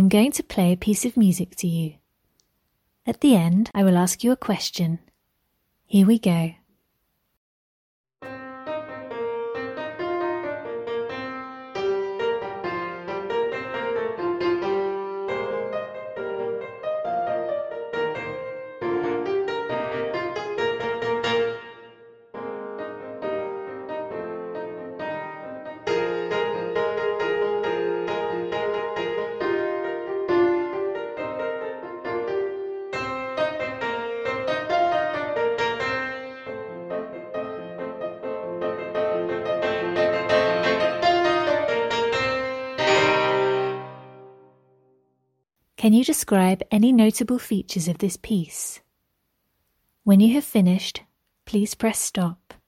I'm going to play a piece of music to you. At the end, I will ask you a question. Here we go. Can you describe any notable features of this piece? When you have finished, please press stop.